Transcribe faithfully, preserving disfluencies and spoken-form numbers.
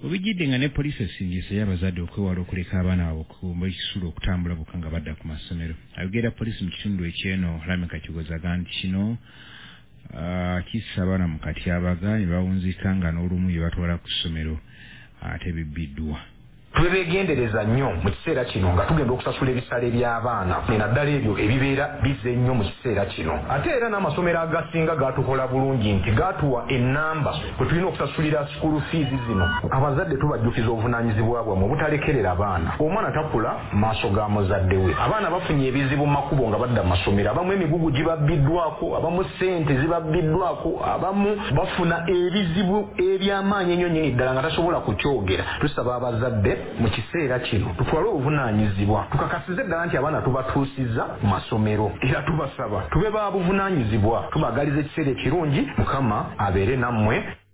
Obijjidde nga ne poliisi esingise y'abazadde okwewala okuleka abaana baabwe okumba ekisulo okutambula bokka nga badda ku masomero. Ayogera poliisi mu kitundu eky'eno Lameka Kigoza agamba nti kino kissa abaana mu katyabaga ne bawunzika nga n'olumu ye batwala ku ssomero ate bibbiddwa. Twebegendereza nnyo mu kiseera kino nga tugenda okusasula ebisale by'abaana naddala ebyo ebibeera bizze nnyo mu kiseera kino. Ate era n'amasomero agasinga gatukola bulungi nti gatuwa ennamba kwe tulina okusasulira school fees zino. Abazadde tubajjukiza obuvunaanyizibwa bwabwe obutalekerera abaana. Omwana takula maaso ga muzadde we. Abaana bafunye ebizibu mu makubo nga badda mu masomero. Abamu emigugu gibabbiddwako, abamu ssente zibabbiddwako, abamu bafuna ebizibu eby'amaanyi ennyo nnyini ddala nga tasobola kukyogera. Tusaba abazadde mu kiseera kino tutwale obuvunaanyizibwa tukakasize ddala nti abaana tubatuusizza mu masomero era tubasaba tube ba buvunaanyizibwa tubagaliza ekiseera ekirungi Mukama abeere nammwe.